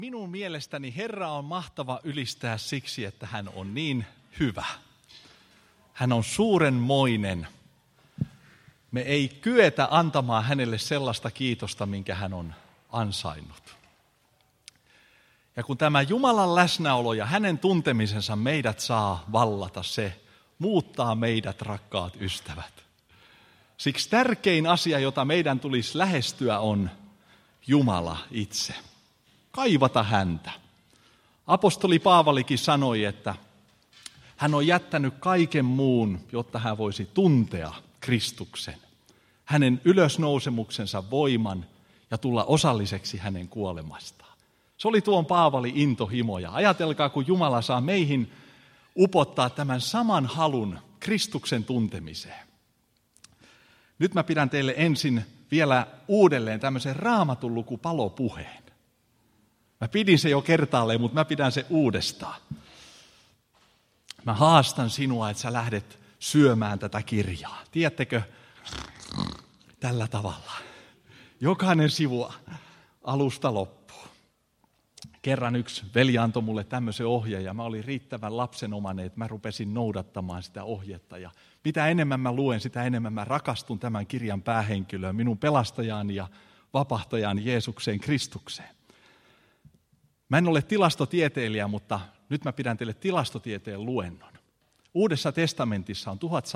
Minun mielestäni Herra on mahtava ylistää siksi, että hän on niin hyvä. Hän on suurenmoinen. Me ei kyetä antamaan hänelle sellaista kiitosta, minkä hän on ansainnut. Ja kun tämä Jumalan läsnäolo ja hänen tuntemisensa meidät saa vallata, se muuttaa meidät, rakkaat ystävät. Siksi tärkein asia, jota meidän tulisi lähestyä, on Jumala itse. Kaivata häntä. Apostoli Paavalikin sanoi, että hän on jättänyt kaiken muun, jotta hän voisi tuntea Kristuksen, hänen ylösnousemuksensa voiman ja tulla osalliseksi hänen kuolemastaan. Se oli tuon Paavali intohimo, ja ajatelkaa, kun Jumala saa meihin upottaa tämän saman halun Kristuksen tuntemiseen. Nyt mä pidän teille ensin vielä uudelleen tämmöisen Raamatun lukupalopuheen. Mä pidin se jo kertaalleen, mutta mä pidän se uudestaan. Mä haastan sinua, että sä lähdet syömään tätä kirjaa. Tiedättekö? Tällä tavalla. Jokainen sivu alusta loppuun. Kerran yksi veli antoi mulle tämmöisen ohjeen, ja mä olin riittävän lapsenomainen, että mä rupesin noudattamaan sitä ohjetta. Ja mitä enemmän mä luen, sitä enemmän mä rakastun tämän kirjan päähenkilöön, minun pelastajaani ja vapahtajaani Jeesukseen Kristukseen. Mä en ole tilastotieteilijä, mutta nyt mä pidän teille tilastotieteen luennon. Uudessa testamentissa on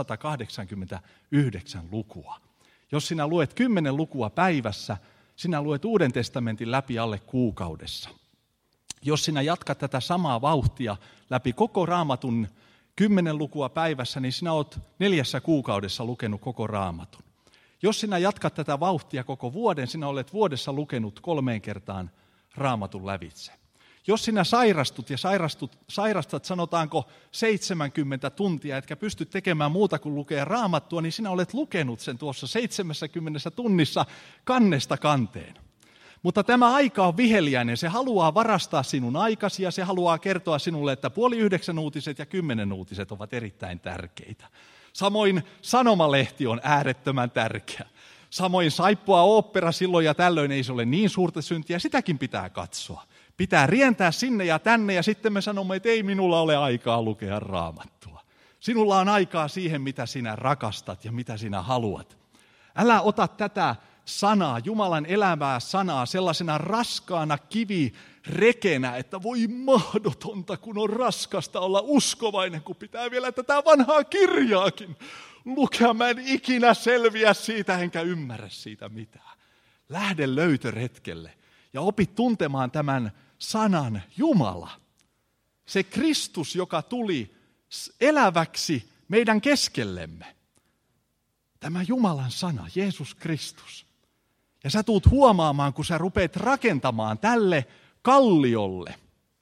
1189 lukua. Jos sinä luet 10 lukua päivässä, sinä luet Uuden testamentin läpi alle kuukaudessa. Jos sinä jatkat tätä samaa vauhtia läpi koko Raamatun 10 lukua päivässä, niin sinä olet 4 kuukaudessa lukenut koko Raamatun. Jos sinä jatkat tätä vauhtia koko vuoden, sinä olet vuodessa lukenut 3 kertaan Raamatun lävitse. Jos sinä sairastut ja sairastat sanotaanko 70 tuntia, etkä pysty tekemään muuta kuin lukea Raamattua, niin sinä olet lukenut sen tuossa 70 tunnissa kannesta kanteen. Mutta tämä aika on viheliäinen, se haluaa varastaa sinun aikasi ja se haluaa kertoa sinulle, että 8:30 uutiset ja 10 uutiset ovat erittäin tärkeitä. Samoin sanomalehti on äärettömän tärkeä. Samoin saippua ooppera silloin ja tällöin ei se ole niin suurta syntiä, sitäkin pitää katsoa. Pitää rientää sinne ja tänne ja sitten me sanomme, että ei minulla ole aikaa lukea Raamattua. Sinulla on aikaa siihen, mitä sinä rakastat ja mitä sinä haluat. Älä ota tätä sanaa, Jumalan elävää sanaa, sellaisena raskaana kivirekenä, että voi mahdotonta, kun on raskasta olla uskovainen, kun pitää vielä tätä vanhaa kirjaakin lukea. Mä en ikinä selviä siitä, enkä ymmärrä siitä mitään. Lähde löytöretkelle ja opi tuntemaan tämän sanan Jumala. Se Kristus, joka tuli eläväksi meidän keskellemme. Tämä Jumalan sana, Jeesus Kristus. Ja sä tuut huomaamaan, kun sä rupeat rakentamaan tälle kalliolle,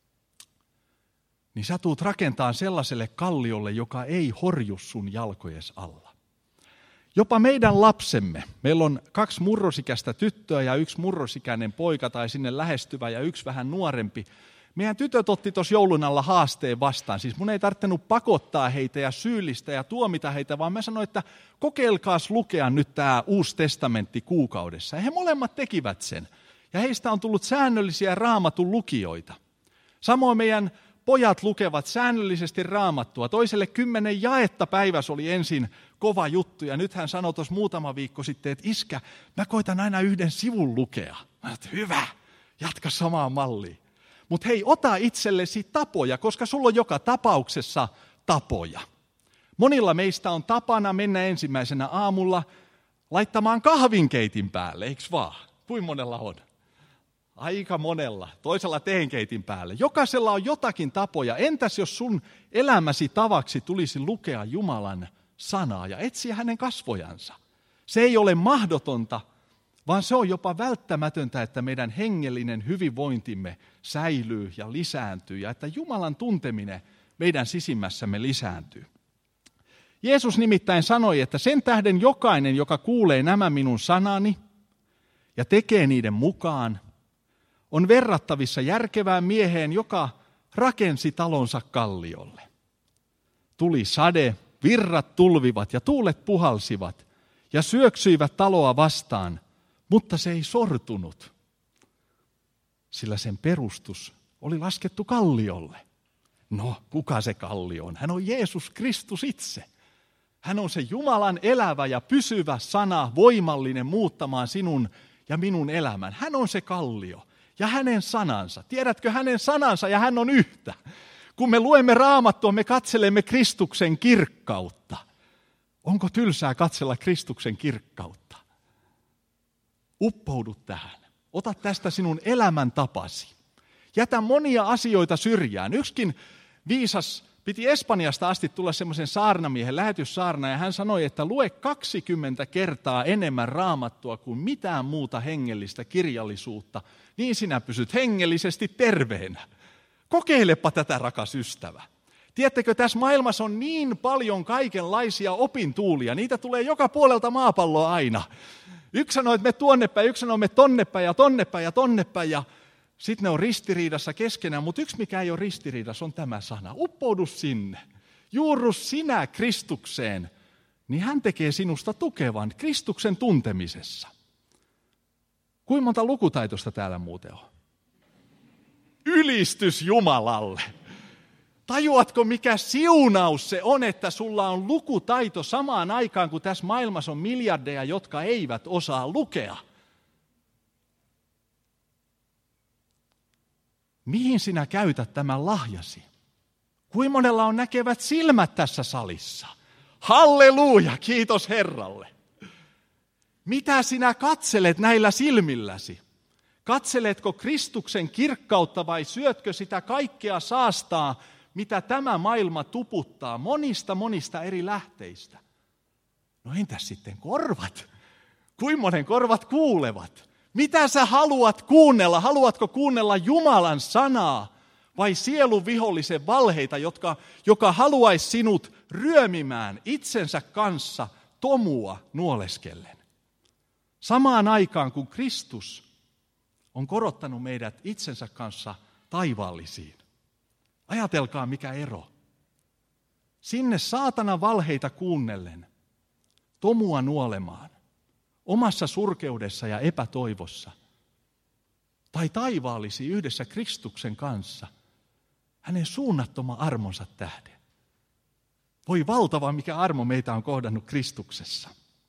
niin sä tuut rakentamaan sellaiselle kalliolle, joka ei horju sun jalkojes alla. Jopa meidän lapsemme, meillä on 2 murrosikäistä tyttöä ja 1 murrosikäinen poika tai sinne lähestyvä ja 1 vähän nuorempi. Meidän tytöt otti tuossa joulun alla haasteen vastaan. Siis mun ei tarvinnut pakottaa heitä ja syyllistää ja tuomita heitä, vaan mä sanoin, että kokeilkaas lukea nyt tämä Uusi testamentti kuukaudessa. Ja he molemmat tekivät sen. Ja heistä on tullut säännöllisiä Raamatun lukijoita. Samoin meidän pojat lukevat säännöllisesti Raamattua. Toiselle 10 jaetta päivässä oli ensin kova juttu. Ja nyt hän sanoi tuossa muutama viikko sitten, että iskä, mä koitan aina 1 sivun lukea. Mä sanoin, että hyvä, jatka samaan malliin. Mutta hei, ota itsellesi tapoja, koska sulla on joka tapauksessa tapoja. Monilla meistä on tapana mennä ensimmäisenä aamulla laittamaan kahvinkeitin päälle, eikö vaan? Kuinka monella on? Aika monella. Toisella teenkeitin päälle. Jokaisella on jotakin tapoja. Entäs jos sun elämäsi tavaksi tulisi lukea Jumalan sanaa ja etsiä hänen kasvojansa? Se ei ole mahdotonta, vaan se on jopa välttämätöntä, että meidän hengellinen hyvinvointimme säilyy ja lisääntyy ja että Jumalan tunteminen meidän sisimmässämme lisääntyy. Jeesus nimittäin sanoi, että sen tähden jokainen, joka kuulee nämä minun sanani ja tekee niiden mukaan, on verrattavissa järkevään mieheen, joka rakensi talonsa kalliolle. Tuli sade, virrat tulvivat ja tuulet puhalsivat ja syöksyivät taloa vastaan, mutta se ei sortunut. sillä sen perustus oli laskettu kalliolle. No, kuka se kallio on? Hän on Jeesus Kristus itse. Hän on se Jumalan elävä ja pysyvä sana, voimallinen muuttamaan sinun ja minun elämän. Hän on se kallio ja hänen sanansa. Tiedätkö hänen sanansa ja hän on yhtä. Kun me luemme Raamattua, me katselemme Kristuksen kirkkautta. Onko tylsää katsella Kristuksen kirkkautta? Uppoudu tähän. Ota tästä sinun elämäntapasi. Jätä monia asioita syrjään. Yksikin viisas piti Espanjasta asti tulla semmoisen saarnamiehen, lähetyssaarna, ja hän sanoi, että lue 20 kertaa enemmän Raamattua kuin mitään muuta hengellistä kirjallisuutta, niin sinä pysyt hengellisesti terveenä. Kokeilepa tätä, rakas ystävä. Tiedättekö, tässä maailmassa on niin paljon kaikenlaisia opintuulia, niitä tulee joka puolelta maapalloa aina. Yksi sanoo, että me tuonnepäin, yksi sanoo, me tonnepäin ja tonnepäin ja tonnepäin, ja sitten ne on ristiriidassa keskenään, mutta yksi mikä ei ole ristiriidassa on tämä sana. Uppoudu sinne, juurru sinä Kristukseen, niin hän tekee sinusta tukevan Kristuksen tuntemisessa. Kuinka monta lukutaitosta täällä muuten on? Ylistys Jumalalle. Tajuatko, mikä siunaus se on, että sulla on lukutaito samaan aikaan, kun tässä maailmassa on miljardeja, jotka eivät osaa lukea? Mihin sinä käytät tämän lahjasi? Kuinka monella on näkevät silmät tässä salissa? Halleluja, kiitos Herralle. Mitä sinä katselet näillä silmilläsi? Katseletko Kristuksen kirkkautta vai syötkö sitä kaikkea saastaa, mitä tämä maailma tuputtaa monista eri lähteistä? No entäs sitten korvat? Kuinka monen korvat kuulevat? Mitä sä haluat kuunnella? Haluatko kuunnella Jumalan sanaa vai sielun vihollisen valheita, joka haluaisi sinut ryömimään itsensä kanssa tomua nuoleskellen? Samaan aikaan, kun Kristus on korottanut meidät itsensä kanssa taivaallisiin. Ajatelkaa, mikä ero. Sinne saatanan valheita kuunnellen, tomua nuolemaan, omassa surkeudessa ja epätoivossa, tai taivaallisiin yhdessä Kristuksen kanssa, hänen suunnattoman armonsa tähden. Voi valtava, mikä armo meitä on kohdannut Kristuksessa.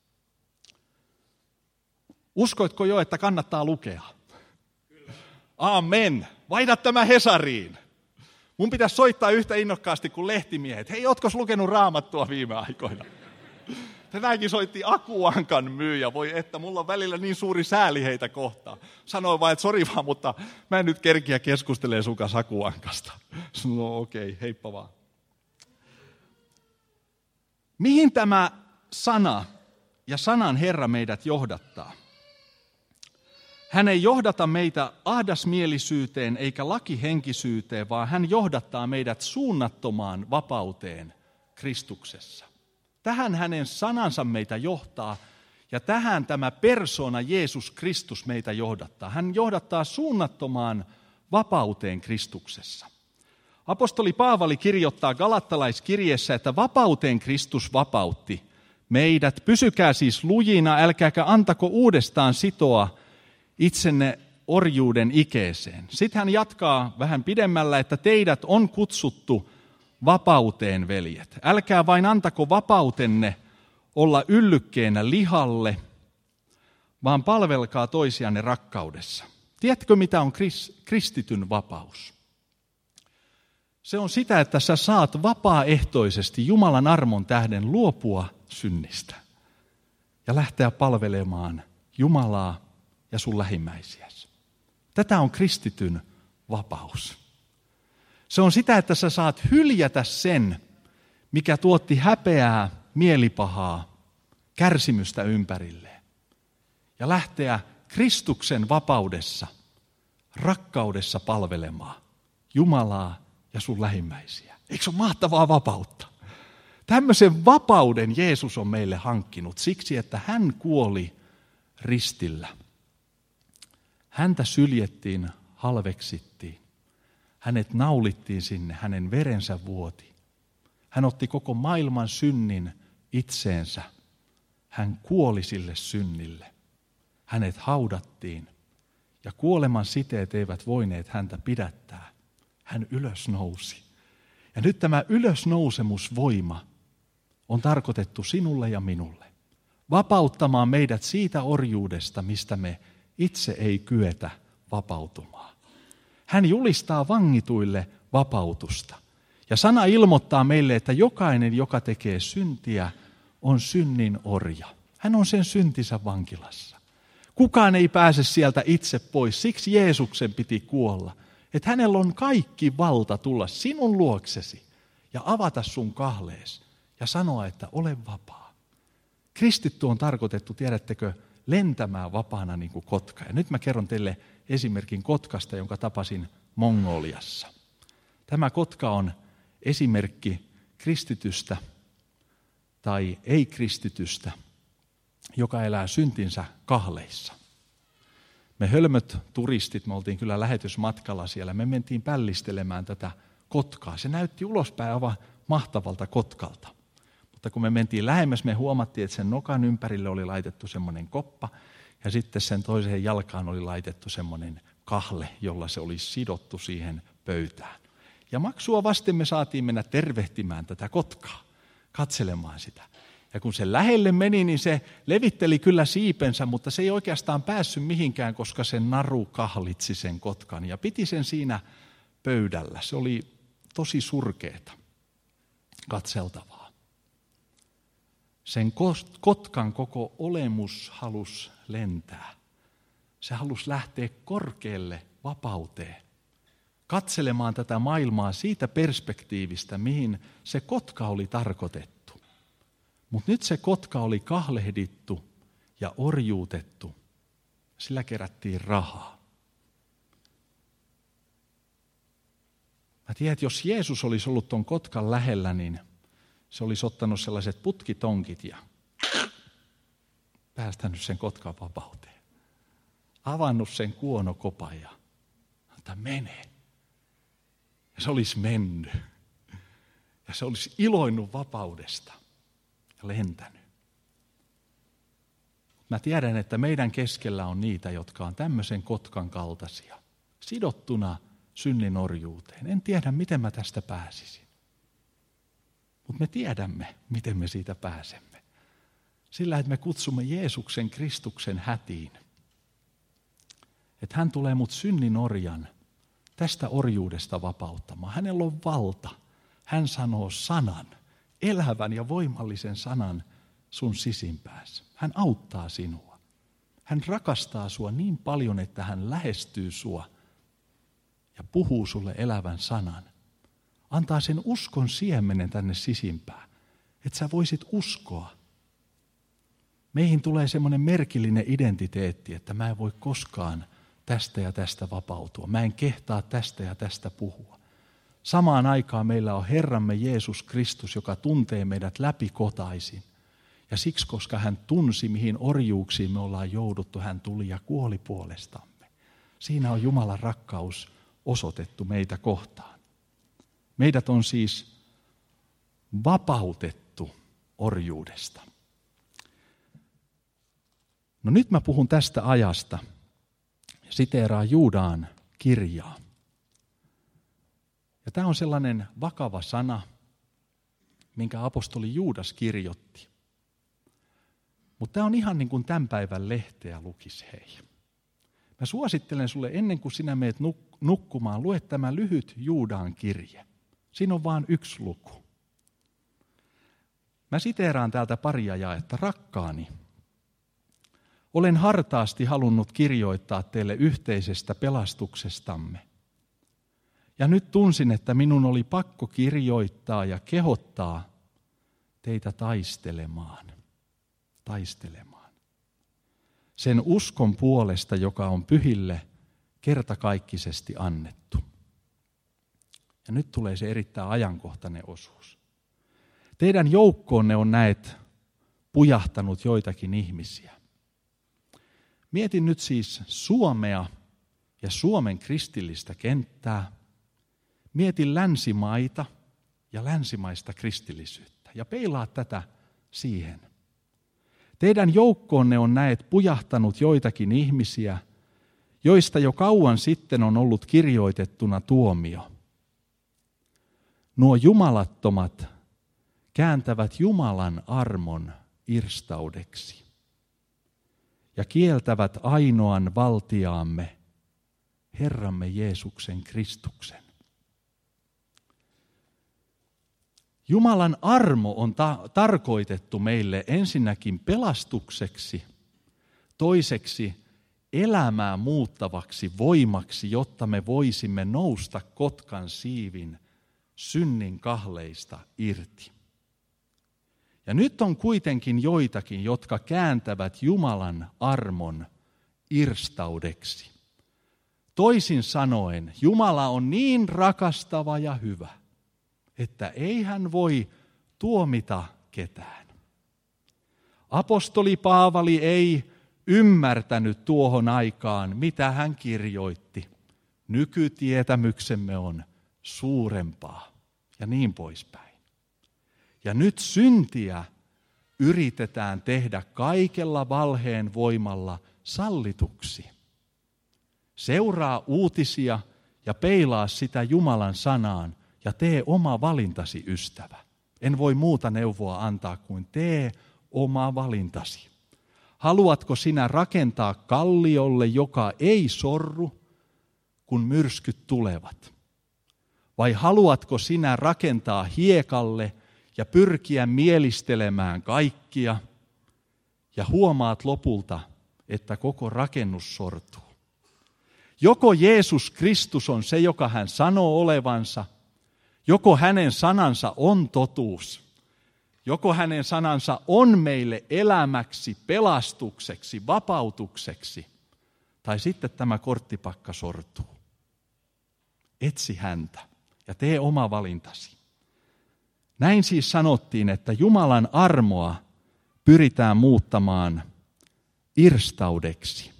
Uskoitko jo, että kannattaa lukea? Kyllä. Amen. Vaihda tämä Hesariin. Mun pitäisi soittaa yhtä innokkaasti kuin lehtimiehet. Hei, ootko lukenut Raamattua viime aikoina? Tänäänkin soitti Akuankan myyjä. Voi että, mulla on välillä niin suuri sääli heitä kohtaan. Sanoin vaan, että sori vaan, mutta mä en nyt kerkiä keskustelemaan sun kanssa Akuankasta. No okei, heippa vaan. Mihin tämä sana ja sanan Herra meidät johdattaa? Hän ei johdata meitä ahdasmielisyyteen eikä lakihenkisyyteen, vaan hän johdattaa meidät suunnattomaan vapauteen Kristuksessa. Tähän hänen sanansa meitä johtaa ja tähän tämä persoona Jeesus Kristus meitä johdattaa. Hän johdattaa suunnattomaan vapauteen Kristuksessa. Apostoli Paavali kirjoittaa Galattalaiskirjeessä, että vapauteen Kristus vapautti meidät. Pysykää siis lujina, älkääkä antako uudestaan sitoa itsenne orjuuden ikeeseen. Sitten hän jatkaa vähän pidemmällä, että teidät on kutsuttu vapauteen, veljet. Älkää vain antako vapautenne olla yllykkeenä lihalle, vaan palvelkaa toisianne rakkaudessa. Tiedätkö, mitä on kristityn vapaus? Se on sitä, että sä saat vapaaehtoisesti Jumalan armon tähden luopua synnistä ja lähteä palvelemaan Jumalaa ja sun lähimmäisiäsi. Tätä on kristityn vapaus. Se on sitä, että sä saat hyljätä sen, mikä tuotti häpeää, mielipahaa, kärsimystä ympärilleen. Ja lähteä Kristuksen vapaudessa, rakkaudessa palvelemaan Jumalaa ja sun lähimmäisiä. Eikö se ole mahtavaa vapautta? Tämmöisen vapauden Jeesus on meille hankkinut siksi, että hän kuoli ristillä. Häntä syljettiin, halveksittiin. Hänet naulittiin sinne, hänen verensä vuoti. Hän otti koko maailman synnin itseensä. Hän kuoli sille synnille. Hänet haudattiin ja kuoleman siteet eivät voineet häntä pidättää. Hän ylösnousi. Ja nyt tämä ylösnousemusvoima on tarkoitettu sinulle ja minulle. Vapauttamaan meidät siitä orjuudesta, mistä me itse ei kyetä vapautumaan. Hän julistaa vangituille vapautusta. Ja sana ilmoittaa meille, että jokainen, joka tekee syntiä, on synnin orja. Hän on sen syntinsä vankilassa. Kukaan ei pääse sieltä itse pois, siksi Jeesuksen piti kuolla. Että hänellä on kaikki valta tulla sinun luoksesi ja avata sun kahlees ja sanoa, että ole vapaa. Kristitty on tarkoitettu, tiedättekö, lentämään vapaana niin kuin kotka. Ja nyt mä kerron teille esimerkin kotkasta, jonka tapasin Mongoliassa. Tämä kotka on esimerkki kristitystä tai ei-kristitystä, joka elää syntinsä kahleissa. Me hölmöt turistit, me oltiin kyllä lähetysmatkalla siellä, me mentiin pällistelemään tätä kotkaa. Se näytti ulospäin aivan mahtavalta kotkalta. Mutta kun me mentiin lähemmäs, me huomattiin, että sen nokan ympärille oli laitettu semmoinen koppa ja sitten sen toiseen jalkaan oli laitettu semmoinen kahle, jolla se oli sidottu siihen pöytään. Ja maksua vasten me saatiin mennä tervehtimään tätä kotkaa, katselemaan sitä. Ja kun se lähelle meni, niin se levitteli kyllä siipensä, mutta se ei oikeastaan päässyt mihinkään, koska se naru kahlitsi sen kotkan ja piti sen siinä pöydällä. Se oli tosi surkeeta katseltavaa. Sen kotkan koko olemus halusi lentää. Se halusi lähteä korkealle vapauteen, katselemaan tätä maailmaa siitä perspektiivistä, mihin se kotka oli tarkoitettu. Mutta nyt se kotka oli kahlehdittu ja orjuutettu. Sillä kerättiin rahaa. Mä tiedän, että jos Jeesus olisi ollut tuon kotkan lähellä, niin se olisi ottanut sellaiset putkitonkit ja päästänyt sen kotkan vapauteen. Avannut sen kuonokopan ja että mene. Ja se olisi mennyt. Ja se olisi iloinut vapaudesta ja lentänyt. Mä tiedän, että meidän keskellä on niitä, jotka on tämmöisen kotkan kaltaisia, sidottuna synnin orjuuteen. En tiedä, miten mä tästä pääsisin. Mutta me tiedämme, miten me siitä pääsemme. Sillä, että me kutsumme Jeesuksen Kristuksen hätiin. Että hän tulee mut synnin orjan tästä orjuudesta vapauttamaan. Hänellä on valta. Hän sanoo sanan, elävän ja voimallisen sanan sun sisimpäässä. Hän auttaa sinua. Hän rakastaa sua niin paljon, että hän lähestyy sua ja puhuu sulle elävän sanan. Antaa sen uskon siemenen tänne sisimpään, että sä voisit uskoa. Meihin tulee semmoinen merkillinen identiteetti, että mä en voi koskaan tästä ja tästä vapautua. Mä en kehtaa tästä ja tästä puhua. Samaan aikaan meillä on Herramme Jeesus Kristus, joka tuntee meidät läpikotaisin. Ja siksi, koska hän tunsi, mihin orjuuksiin me ollaan jouduttu, hän tuli ja kuoli puolestamme. Siinä on Jumalan rakkaus osoitettu meitä kohtaan. Meidät on siis vapautettu orjuudesta. No nyt mä puhun tästä ajasta. Siteeraan Juudaan kirjaa. Ja tämä on sellainen vakava sana, minkä apostoli Juudas kirjoitti. Mutta tämä on ihan niin kuin tämän päivän lehteä lukisi hei. Mä suosittelen sulle ennen kuin sinä meet nukkumaan, lue tämä lyhyt Juudaan kirje. Siinä on vain yksi luku. Mä siteeraan täältä paria jaetta. Rakkaani, olen hartaasti halunnut kirjoittaa teille yhteisestä pelastuksestamme. Ja nyt tunsin, että minun oli pakko kirjoittaa ja kehottaa teitä taistelemaan. Sen uskon puolesta, joka on pyhille kertakaikkisesti annettu. Ja nyt tulee se erittäin ajankohtainen osuus. Teidän joukkoonne on näet pujahtanut joitakin ihmisiä. Mietin nyt siis Suomea ja Suomen kristillistä kenttää. Mietin länsimaita ja länsimaista kristillisyyttä ja peilaa tätä siihen. Teidän joukkoonne on näet pujahtanut joitakin ihmisiä, joista jo kauan sitten on ollut kirjoitettuna tuomio. Nuo jumalattomat kääntävät Jumalan armon irstaudeksi ja kieltävät ainoan valtiaamme, Herramme Jeesuksen Kristuksen. Jumalan armo on tarkoitettu meille ensinnäkin pelastukseksi, toiseksi elämää muuttavaksi voimaksi, jotta me voisimme nousta kotkan siivin synnin kahleista irti. Ja nyt on kuitenkin joitakin, jotka kääntävät Jumalan armon irstaudeksi. Toisin sanoen, Jumala on niin rakastava ja hyvä, että ei hän voi tuomita ketään. Apostoli Paavali ei ymmärtänyt tuohon aikaan, mitä hän kirjoitti. Nykytietämyksemme on suurempaa ja niin poispäin. Ja nyt syntiä yritetään tehdä kaikella valheen voimalla sallituksi. Seuraa uutisia ja peilaa sitä Jumalan sanaan ja tee oma valintasi, ystävä. En voi muuta neuvoa antaa kuin tee oma valintasi. Haluatko sinä rakentaa kalliolle, joka ei sorru, kun myrskyt tulevat? Vai haluatko sinä rakentaa hiekalle ja pyrkiä mielistelemään kaikkia ja huomaat lopulta, että koko rakennus sortuu? Joko Jeesus Kristus on se, joka hän sanoo olevansa, joko hänen sanansa on totuus, joko hänen sanansa on meille elämäksi, pelastukseksi, vapautukseksi, tai sitten tämä korttipakka sortuu. Etsi häntä ja tee oma valintasi. Näin siis sanottiin, että Jumalan armoa pyritään muuttamaan irstaudeksi.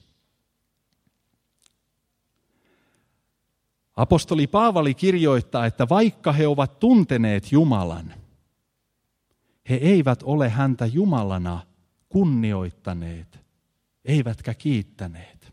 Apostoli Paavali kirjoittaa, että vaikka he ovat tunteneet Jumalan, he eivät ole häntä Jumalana kunnioittaneet, eivätkä kiittäneet.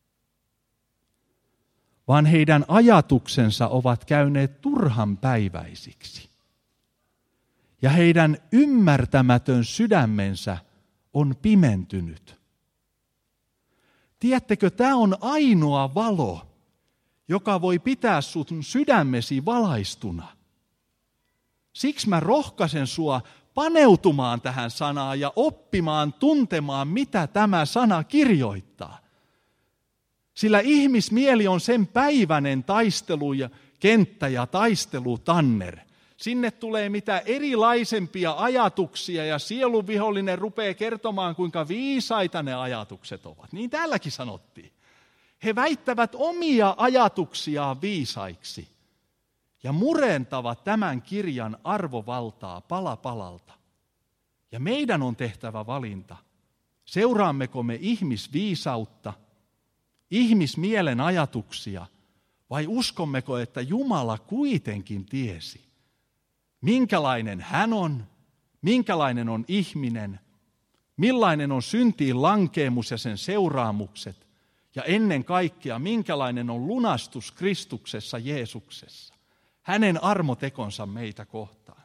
Vaan heidän ajatuksensa ovat käyneet turhanpäiväisiksi. Ja heidän ymmärtämätön sydämensä on pimentynyt. Tiedättekö, tämä on ainoa valo, joka voi pitää sun sydämesi valaistuna. Siksi mä rohkaisen sua paneutumaan tähän sanaan ja oppimaan, tuntemaan, mitä tämä sana kirjoittaa. Sillä ihmismieli on sen päiväinen taistelu ja kenttä ja taistelutanner. Sinne tulee mitä erilaisempia ajatuksia ja sielunvihollinen rupeaa kertomaan, kuinka viisaita ne ajatukset ovat. Niin täälläkin sanottiin. He väittävät omia ajatuksiaan viisaiksi ja murentavat tämän kirjan arvovaltaa pala palalta. Ja meidän on tehtävä valinta. Seuraammeko me ihmisviisautta, ihmismielen ajatuksia vai uskommeko, että Jumala kuitenkin tiesi, minkälainen hän on, minkälainen on ihminen, millainen on syntiin lankeemus ja sen seuraamukset, ja ennen kaikkea, minkälainen on lunastus Kristuksessa Jeesuksessa, hänen armotekonsa meitä kohtaan.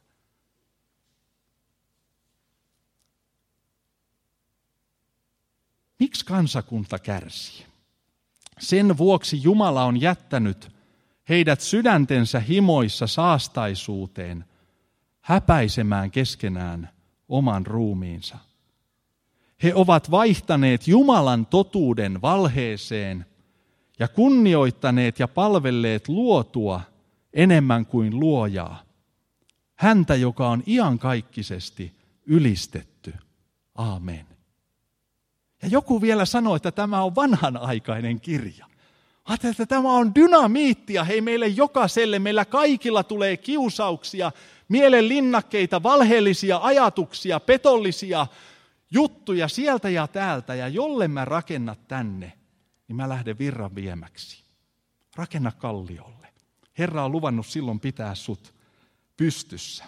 Miksi kansakunta kärsii? Sen vuoksi Jumala on jättänyt heidät sydäntensä himoissa saastaisuuteen, häpäisemään keskenään oman ruumiinsa. He ovat vaihtaneet Jumalan totuuden valheeseen ja kunnioittaneet ja palvelleet luotua enemmän kuin luojaa. Häntä, joka on iankaikkisesti ylistetty. Aamen. Ja joku vielä sanoi, että tämä on vanhanaikainen kirja. Ajattelin, että tämä on dynamiittia. Hei, meille jokaiselle, meillä kaikilla tulee kiusauksia, mielenlinnakkeita, valheellisia ajatuksia, petollisia juttuja sieltä ja täältä. Ja jolle mä rakenna tänne, niin mä lähden virran viemäksi. Rakenna kalliolle. Herra on luvannut silloin pitää sut pystyssä.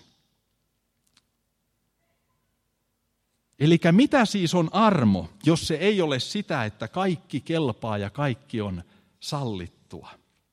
Elikkä mitä siis on armo, jos se ei ole sitä, että kaikki kelpaa ja kaikki on sallittua.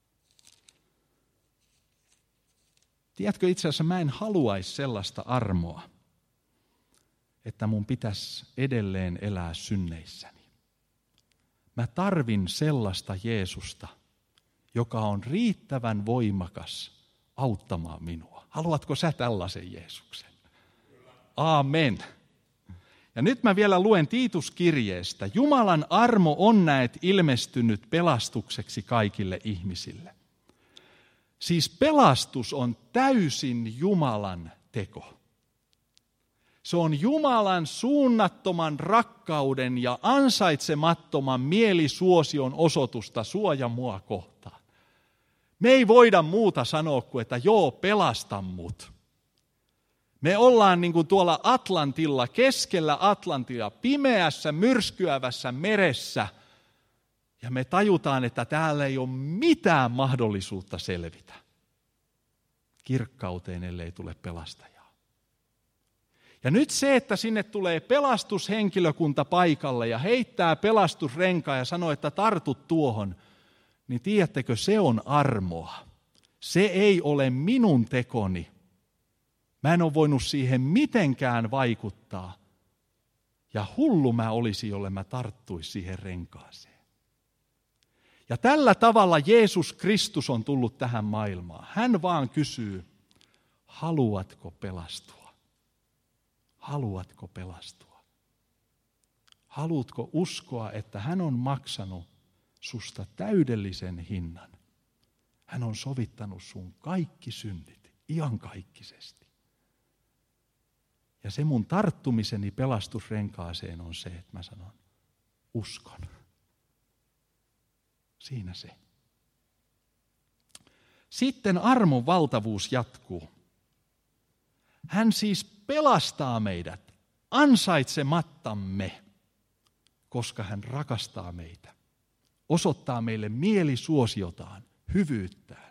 Tiedätkö, itse asiassa mä en haluaisi sellaista armoa, että mun pitäisi edelleen elää synneissäni. Mä tarvin sellaista Jeesusta, joka on riittävän voimakas auttamaan minua. Haluatko sä tällaisen Jeesuksen? Aamen. Ja nyt mä vielä luen Tiituskirjeestä. Jumalan armo on näet ilmestynyt pelastukseksi kaikille ihmisille. Siis pelastus on täysin Jumalan teko. Se on Jumalan suunnattoman rakkauden ja ansaitsemattoman mielisuosion osoitusta suoja mua kohtaan. Me ei voida muuta sanoa kuin, että joo, pelasta mut. Me ollaan niin kuin tuolla Atlantilla, keskellä Atlantia, pimeässä, myrskyävässä meressä. Ja me tajutaan, että täällä ei ole mitään mahdollisuutta selvitä kirkkauteen, ellei tule pelastajaa. Ja nyt se, että sinne tulee pelastushenkilökunta paikalle ja heittää pelastusrenkaa ja sanoo, että tartut tuohon, niin tiedättekö, se on armoa. Se ei ole minun tekoni. Mä en ole voinut siihen mitenkään vaikuttaa. Ja hullu mä olisin, jolle mä tarttuisi siihen renkaaseen. Ja tällä tavalla Jeesus Kristus on tullut tähän maailmaan. Hän vaan kysyy, haluatko pelastua? Haluatko pelastua? Haluatko uskoa, että hän on maksanut susta täydellisen hinnan? Hän on sovittanut sun kaikki synnit, iankaikkisesti. Ja se mun tarttumiseni pelastusrenkaaseen on se, että mä sanon, uskon. Siinä se. Sitten armon valtavuus jatkuu. Hän siis pelastaa meidät ansaitsemattamme, koska hän rakastaa meitä. Osoittaa meille mielisuosiotaan, hyvyyttään.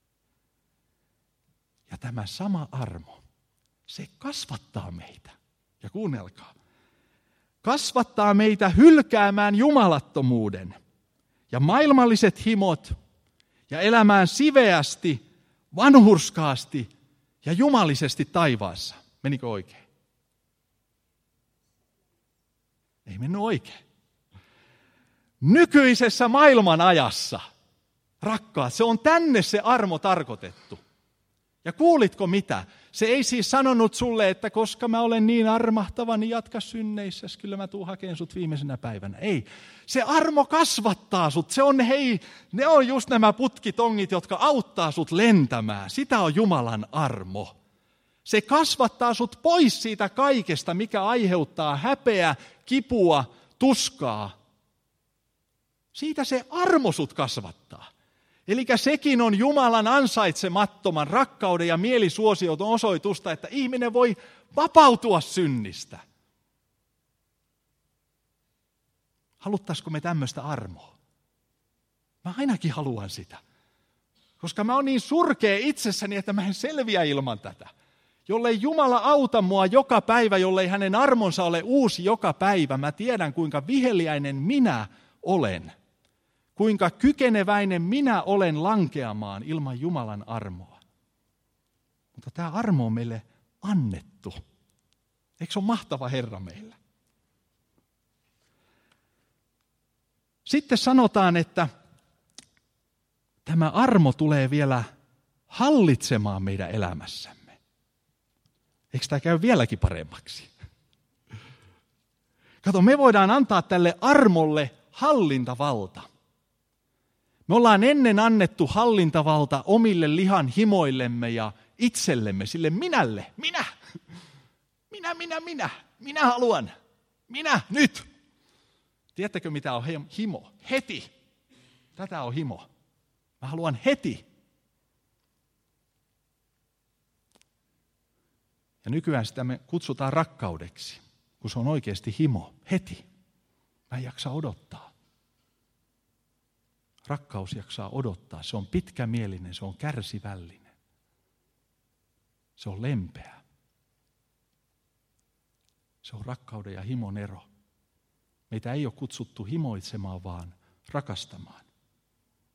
Ja tämä sama armo, se kasvattaa meitä. Ja kuunnelkaa. Kasvattaa meitä hylkäämään jumalattomuuden ja maailmalliset himot ja elämään siveästi, vanhurskaasti ja jumalisesti taivaassa. Menikö oikein? Ei mennyt oikein. Nykyisessä maailman ajassa, rakkaat, se on tänne se armo tarkoitettu. Ja kuulitko mitä? Se ei siis sanonut sulle, että koska mä olen niin armahtava, niin jatka synneissä, kyllä mä tuun hakemaan sut viimeisenä päivänä. Ei. Se armo kasvattaa sut. Ne on just nämä putkitongit, jotka auttaa sut lentämään. Sitä on Jumalan armo. Se kasvattaa sut pois siitä kaikesta, mikä aiheuttaa häpeä, kipua, tuskaa. Siitä se armo sut kasvattaa. Eli sekin on Jumalan ansaitsemattoman rakkauden ja mielisuosion osoitusta, että ihminen voi vapautua synnistä. Haluttaisiko me tämmöistä armoa? Mä ainakin haluan sitä. Koska mä oon niin surkea itsessäni, että mä en selviä ilman tätä. Jollei Jumala auta mua joka päivä, jollei hänen armonsa ole uusi joka päivä, mä tiedän kuinka viheliäinen minä olen. Kuinka kykeneväinen minä olen lankeamaan ilman Jumalan armoa. Mutta tämä armo on meille annettu. Eikö se ole mahtava Herra meillä? Sitten sanotaan, että tämä armo tulee vielä hallitsemaan meidän elämässämme. Eikö tämä käy vieläkin paremmaksi? Kato, me voidaan antaa tälle armolle hallintavalta. Me ollaan ennen annettu hallintavalta omille lihan himoillemme ja itsellemme, sille minälle. Minä haluan. Minä, nyt. Tiedättekö mitä on himo? Heti. Tätä on himo. Mä haluan heti. Ja nykyään sitä me kutsutaan rakkaudeksi, kun se on oikeasti himo. Heti. Mä en jaksa odottaa. Rakkaus jaksaa odottaa. Se on pitkämielinen, se on kärsivällinen. Se on lempeä. Se on rakkauden ja himon ero. Meitä ei ole kutsuttu himoitsemaan, vaan rakastamaan.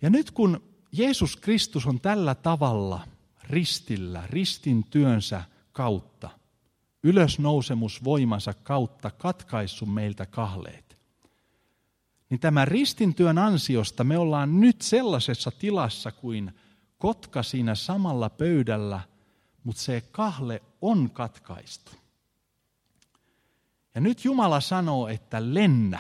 Ja nyt kun Jeesus Kristus on tällä tavalla ristillä, ristin työnsä kautta, ylösnousemusvoimansa kautta katkaissut meiltä kahleet, niin tämän ristin työn ansiosta me ollaan nyt sellaisessa tilassa kuin kotka siinä samalla pöydällä, mutta se kahle on katkaistu. Ja nyt Jumala sanoo, että lennä.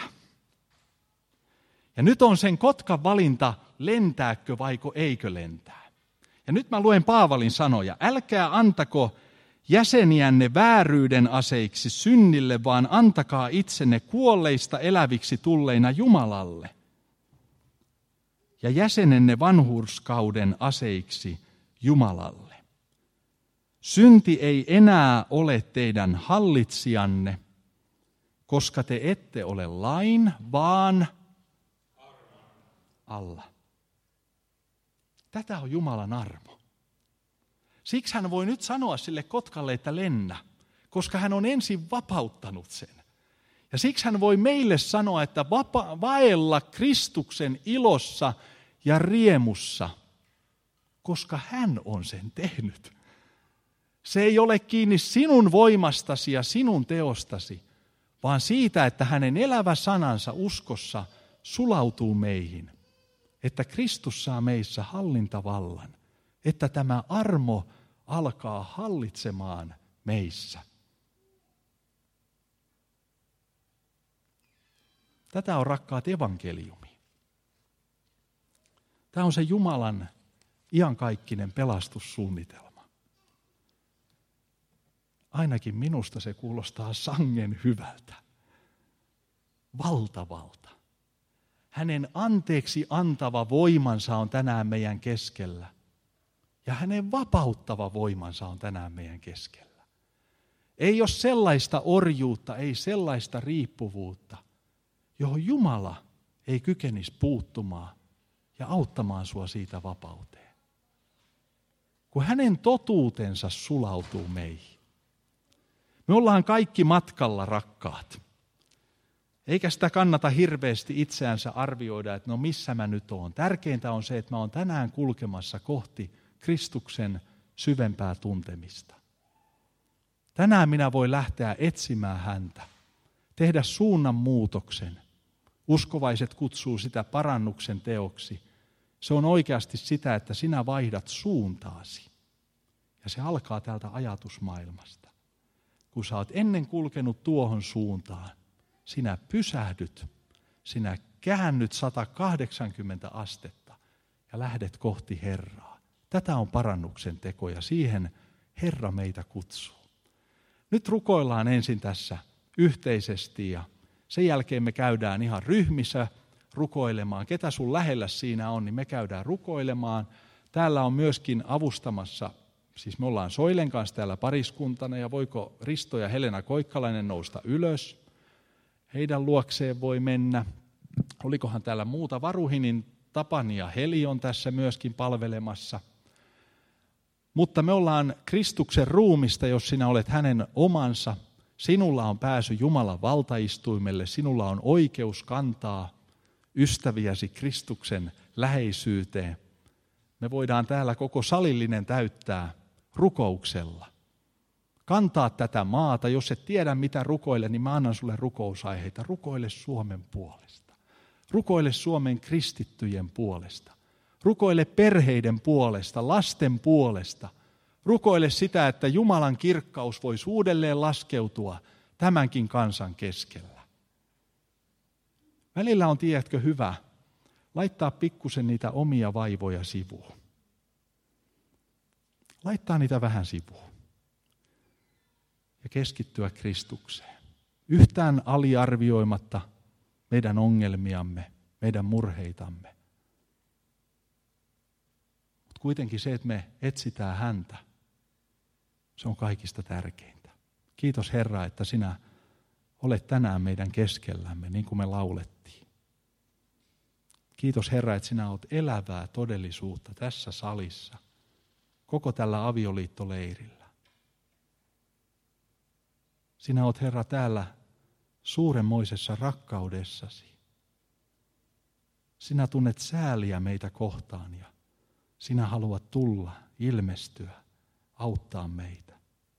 Ja nyt on sen kotkan valinta, lentääkö vaiko eikö lentää. Ja nyt mä luen Paavalin sanoja. Älkää antako jäseniänne vääryyden aseiksi synnille, vaan antakaa itsenne kuolleista eläviksi tulleina Jumalalle. Ja jäsenenne vanhurskauden aseiksi Jumalalle. Synti ei enää ole teidän hallitsijanne, koska te ette ole lain, vaan alla. Tätä on Jumalan armo. Siksi hän voi nyt sanoa sille kotkalle, että lennä, koska hän on ensin vapauttanut sen. Ja siksi hän voi meille sanoa, että vaella Kristuksen ilossa ja riemussa, koska hän on sen tehnyt. Se ei ole kiinni sinun voimastasi ja sinun teostasi, vaan siitä, että hänen elävä sanansa uskossa sulautuu meihin. Että Kristus saa meissä hallintavallan, että tämä armo alkaa hallitsemaan meissä. Tätä on, rakkaat, evankeliumi. Tämä on se Jumalan iankaikkinen pelastussuunnitelma. Ainakin minusta se kuulostaa sangen hyvältä, valtavalta. Hänen anteeksi antava voimansa on tänään meidän keskellä. Ja hänen vapauttava voimansa on tänään meidän keskellä. Ei ole sellaista orjuutta, ei sellaista riippuvuutta, johon Jumala ei kykenisi puuttumaan ja auttamaan sua siitä vapauteen. Kun hänen totuutensa sulautuu meihin. Me ollaan kaikki matkalla, rakkaat. Eikä sitä kannata hirveästi itseänsä arvioida, että no missä mä nyt oon. Tärkeintä on se, että mä oon tänään kulkemassa kohti Kristuksen syvempää tuntemista. Tänään minä voin lähteä etsimään häntä, tehdä suunnan muutoksen. Uskovaiset kutsuu sitä parannuksen teoksi. Se on oikeasti sitä, että sinä vaihdat suuntaasi. Ja se alkaa täältä ajatusmaailmasta. Kun sä oot ennen kulkenut tuohon suuntaan, sinä pysähdyt, sinä käännyt 180 astetta ja lähdet kohti Herraa. Tätä on parannuksen teko ja siihen Herra meitä kutsuu. Nyt rukoillaan ensin tässä yhteisesti ja sen jälkeen me käydään ihan ryhmissä rukoilemaan. Ketä sun lähellä siinä on, niin me käydään rukoilemaan. Täällä on myöskin avustamassa, siis me ollaan Soilen kanssa täällä pariskuntana ja voiko Risto ja Helena Koikkalainen nousta ylös? Heidän luokseen voi mennä. Olikohan täällä muuta? Varuhinin Tapani ja Heli on tässä myöskin palvelemassa. Mutta me ollaan Kristuksen ruumista, jos sinä olet hänen omansa. Sinulla on pääsy Jumalan valtaistuimelle. Sinulla on oikeus kantaa ystäviäsi Kristuksen läheisyyteen. Me voidaan täällä koko salillinen täyttää rukouksella. Kantaa tätä maata. Jos et tiedä mitä rukoile, niin mä annan sulle rukousaiheita. Rukoile Suomen puolesta. Rukoile Suomen kristittyjen puolesta. Rukoile perheiden puolesta, lasten puolesta. Rukoile sitä, että Jumalan kirkkaus voisi uudelleen laskeutua tämänkin kansan keskellä. Välillä on, tiedätkö, hyvä laittaa pikkusen niitä omia vaivoja sivuun. Laittaa niitä vähän sivuun. Ja keskittyä Kristukseen. Yhtään aliarvioimatta meidän ongelmiamme, meidän murheitamme. Mutta kuitenkin se, että me etsitään häntä, se on kaikista tärkeintä. Kiitos Herra, että sinä olet tänään meidän keskellämme, niin kuin me laulettiin. Kiitos Herra, että sinä olet elävää todellisuutta tässä salissa, koko tällä avioliittoleirillä. Sinä olet, Herra, täällä suuremmoisessa rakkaudessasi. Sinä tunnet sääliä meitä kohtaan ja sinä haluat tulla, ilmestyä, auttaa meitä.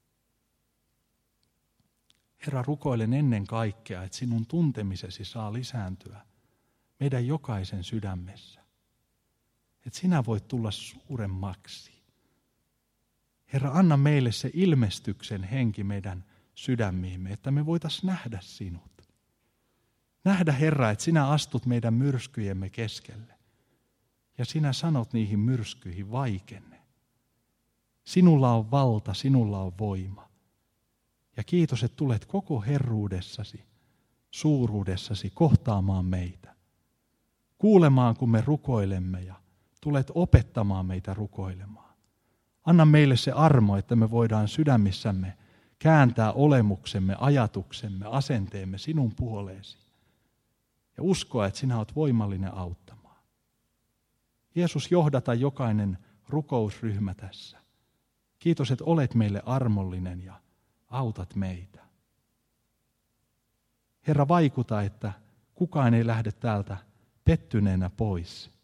Herra, rukoilen ennen kaikkea, että sinun tuntemisesi saa lisääntyä meidän jokaisen sydämessä. Että sinä voit tulla suuremmaksi. Herra, anna meille se ilmestyksen henki meidän sydämiimme, että me voitaisiin nähdä sinut. Nähdä, Herra, että sinä astut meidän myrskyjemme keskelle. Ja sinä sanot niihin myrskyihin vaikenne. Sinulla on valta, sinulla on voima. Ja kiitos, että tulet koko herruudessasi, suuruudessasi kohtaamaan meitä. Kuulemaan, kun me rukoilemme ja tulet opettamaan meitä rukoilemaan. Anna meille se armo, että me voidaan sydämissämme kääntää olemuksemme, ajatuksemme, asenteemme sinun puoleesi. Ja uskoa, että sinä olet voimallinen auttamaan. Jeesus, johdata jokainen rukousryhmä tässä. Kiitos, että olet meille armollinen ja autat meitä. Herra, vaikuta, että kukaan ei lähde täältä pettyneenä pois.